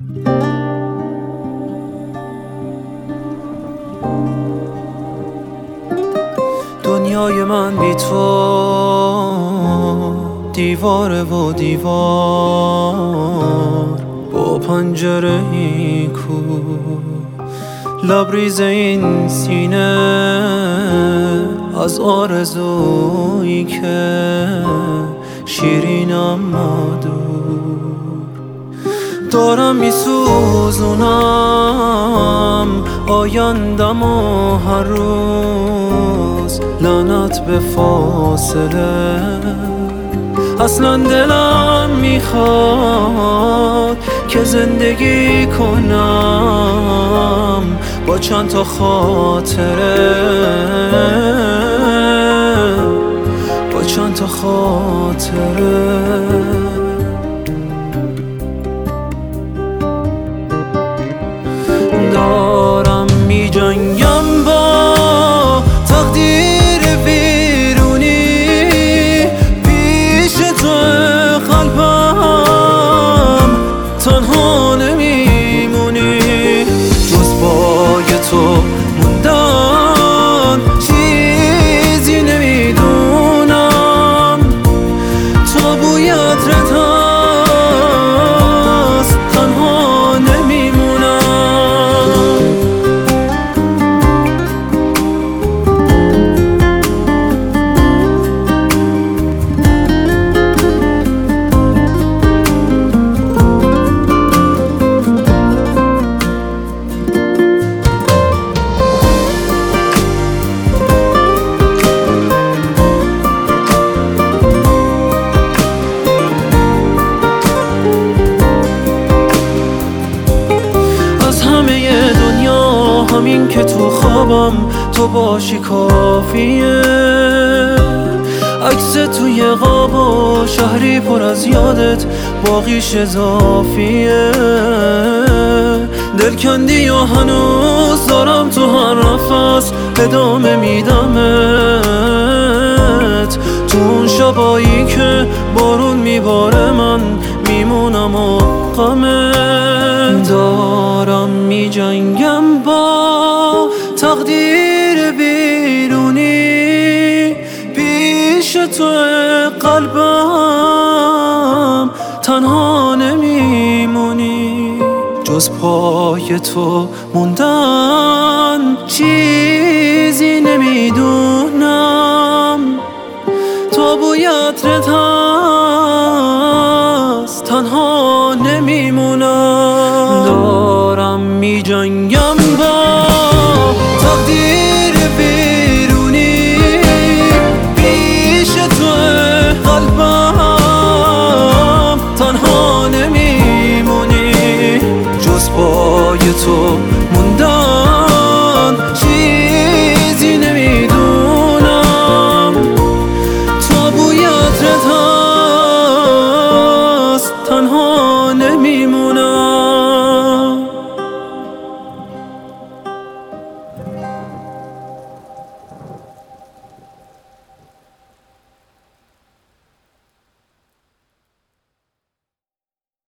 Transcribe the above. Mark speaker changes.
Speaker 1: دنیای من بی تو دیواره و دیوار با پنجره ای کو، لبریز این سینه از آرزویی که شیرین اما دور. دارم میسوزونم آیندم و هر روز لعنت به فاصله. اصلا دلم میخواد که زندگی کنم با چند تا خاطره، با چند تا خاطره. دارم میجنگم با تقدیر بیرونی، پیش تو قلبم تنها نمیمونی. جز پای تو موندن چیزی نمیدونم، تا بوی عطرت هست تنها نمیمونم. همین که تو خوابم تو باشی کافیه، عکس توی قاب و شهری پر از یادت باقیش اضافیه. دل کندی و هنوز دارم تو هر نفس ادامه میدمت. تو اون شبایی که بارون میباره من میمونم و غمت. دارم میجنگم با تقدیر بیرونی، پیش تو قلبم تنها نمیمونی. جز پای تو موندن چیزی نمیدونم، تا بوی عطرت هست تنها نمیمونم. دارم میجنگم با تقدیر بیرونی، پیش تو قلبم تنها نمیمونی. جز پای تو